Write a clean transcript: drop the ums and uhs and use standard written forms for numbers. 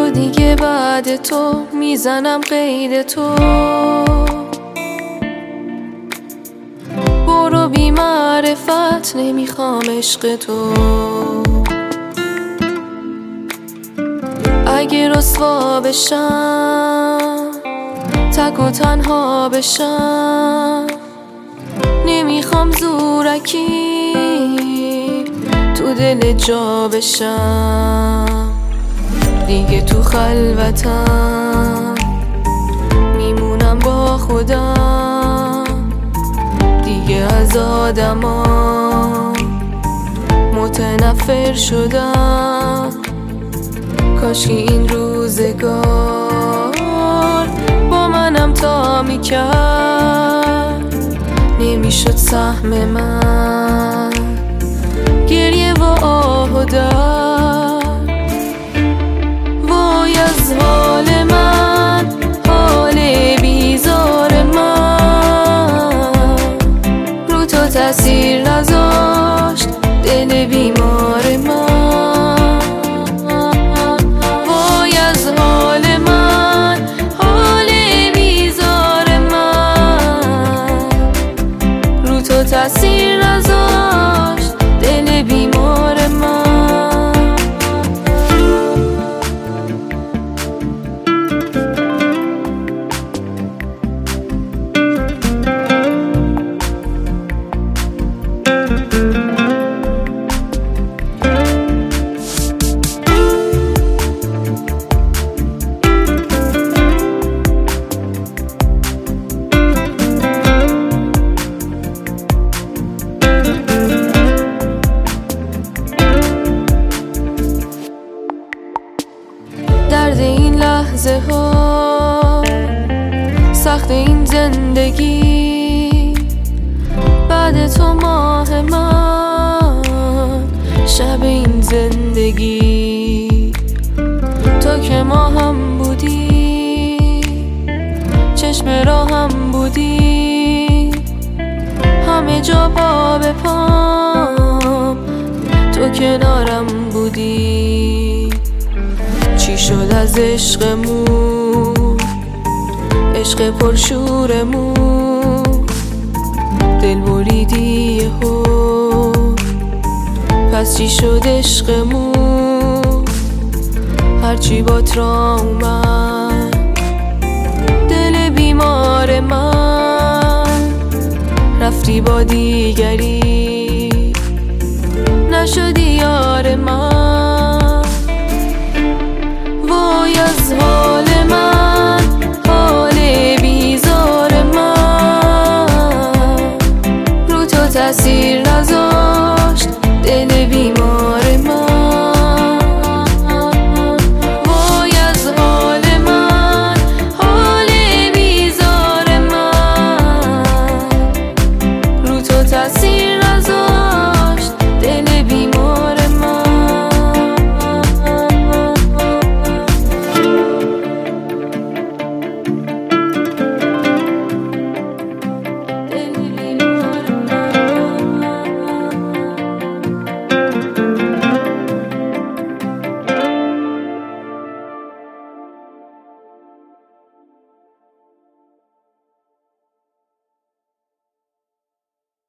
دیگه بعد تو میزنم قید تو. برو بی معرفت نمیخوام عشق تو. اگه رسوا بشم تک و تنها بشم نمیخوام زورکی تو دل جا بشم. دیگه تو خلوتم میمونم با خودم. دیگه از آدما متنفر شدم. کاشکی این روزگار با منم تا میکرد نمیشد سهم من گریه و آه و درد. وای از حال من، حال بیزار من، رو تو تاثیر نذاشت دل بیمار من. وای از حال من، حال بیزار من، رو تو تاثیر نذاشت دل بیمار من. درد این لحظه ها، سخت این زندگی، بعد تو ماه من، شب این زندگی. تو که ما هم بودی، چشم راهم بودی، همه جا پا به پام تو کنارم بودی. چی شد از عشقمون، عشق پرشورمون، دل بریدی یهو، پس چی شد عشقمون؟ هرچی بات را اومد دل بیمار من، رفتی با دیگری نشدی یار من.